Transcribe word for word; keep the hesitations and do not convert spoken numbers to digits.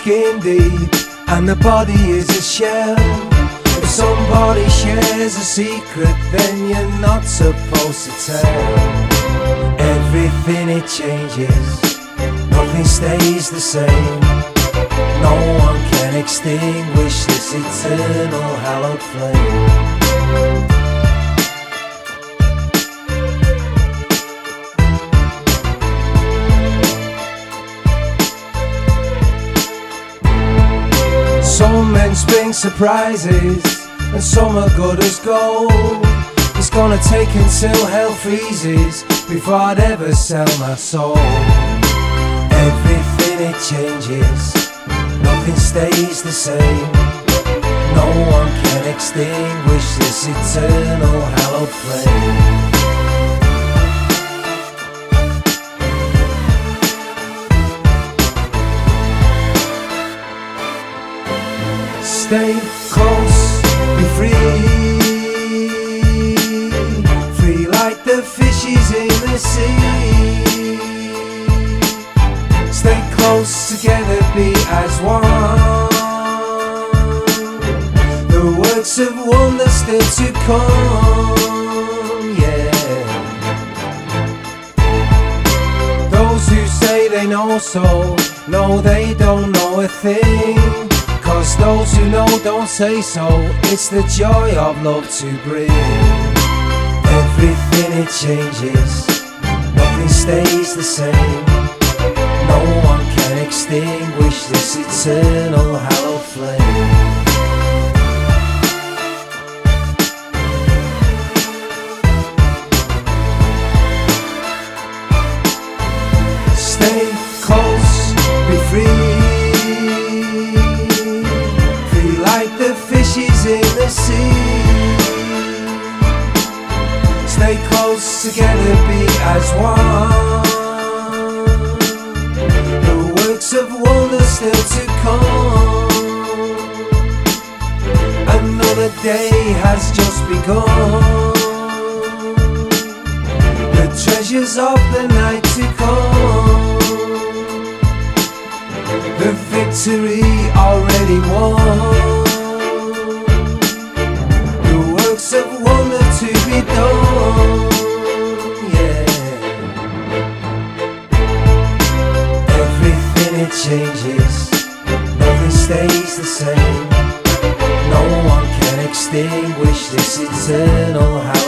skin deep and the body is a shell. If somebody shares a secret, then you're not supposed to tell. Everything it changes, nothing stays the same. No one can extinguish this eternal hallowed flame. Some men spring surprises, and some are good as gold. It's gonna take until hell freezes before I'd ever sell my soul. Everything it changes, nothing stays the same. No one can extinguish this eternal hallowed flame. Stay close, be free, free like the fishes in the sea. Stay close together, be as one. The works of wonder still to come, yeah. Those who say they know so, no they don't know a thing. Cause those who know don't say so. It's the joy of love to bring. Everything it changes, nothing stays the same. No one can extinguish this eternal hallowed flame. Stay close, be free, the fishes in the sea. Stay close together, be as one. The works of wonder still to come. Another day has just begun. The treasures of the night to come. The victory already won. Of wonder to be done, yeah. Everything it changes, nothing stays the same. No one can extinguish this eternal house.